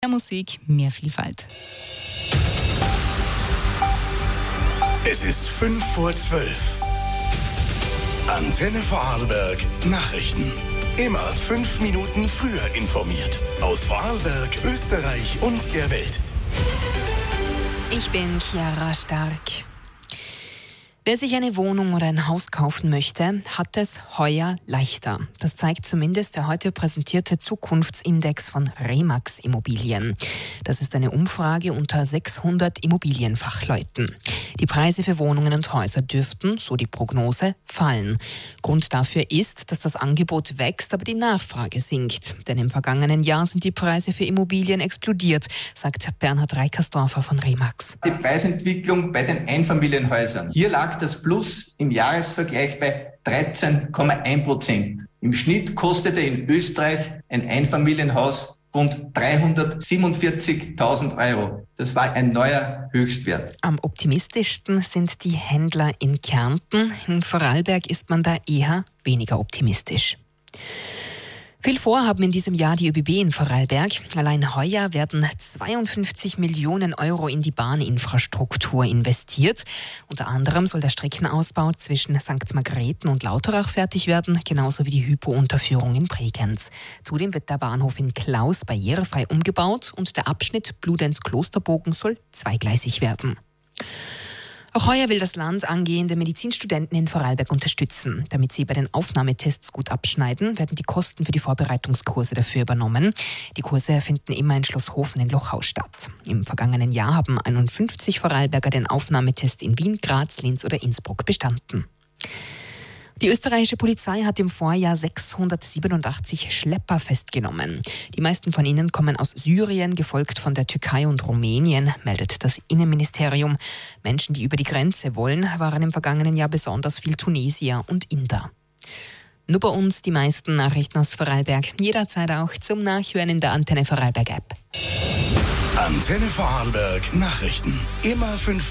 Mehr Musik, mehr Vielfalt. Es ist 5:12. Antenne Vorarlberg Nachrichten. Immer 5 Minuten früher informiert. Aus Vorarlberg, Österreich und der Welt. Ich bin Chiara Stark. Wer sich eine Wohnung oder ein Haus kaufen möchte, hat es heuer leichter. Das zeigt zumindest der heute präsentierte Zukunftsindex von Remax Immobilien. Das ist eine Umfrage unter 600 Immobilienfachleuten. Die Preise für Wohnungen und Häuser dürften, so die Prognose, fallen. Grund dafür ist, dass das Angebot wächst, aber die Nachfrage sinkt. Denn im vergangenen Jahr sind die Preise für Immobilien explodiert, sagt Bernhard Reikersdorfer von Remax. Die Preisentwicklung bei den Einfamilienhäusern. Hier lag das Plus im Jahresvergleich bei 13,1%. Im Schnitt kostete in Österreich ein Einfamilienhaus rund 347.000 Euro. Das war ein neuer Höchstwert. Am optimistischsten sind die Händler in Kärnten. In Vorarlberg ist man da eher weniger optimistisch. Viel vorhaben in diesem Jahr die ÖBB in Vorarlberg. Allein heuer werden 52 Millionen Euro in die Bahninfrastruktur investiert. Unter anderem soll der Streckenausbau zwischen St. Margrethen und Lauterach fertig werden, genauso wie die Hypo-Unterführung in Bregenz. Zudem wird der Bahnhof in Klaus barrierefrei umgebaut und der Abschnitt Bludenz-Klosterbogen soll zweigleisig werden. Auch heuer will das Land angehende Medizinstudenten in Vorarlberg unterstützen. Damit sie bei den Aufnahmetests gut abschneiden, werden die Kosten für die Vorbereitungskurse dafür übernommen. Die Kurse finden immer in Schlosshofen in Lochau statt. Im vergangenen Jahr haben 51 Vorarlberger den Aufnahmetest in Wien, Graz, Linz oder Innsbruck bestanden. Die österreichische Polizei hat im Vorjahr 687 Schlepper festgenommen. Die meisten von ihnen kommen aus Syrien, gefolgt von der Türkei und Rumänien, meldet das Innenministerium. Menschen, die über die Grenze wollen, waren im vergangenen Jahr besonders viel Tunesier und Inder. Nur bei uns die meisten Nachrichten aus Vorarlberg. Jederzeit auch zum Nachhören in der Antenne Vorarlberg App. Antenne Vorarlberg Nachrichten. Immer 5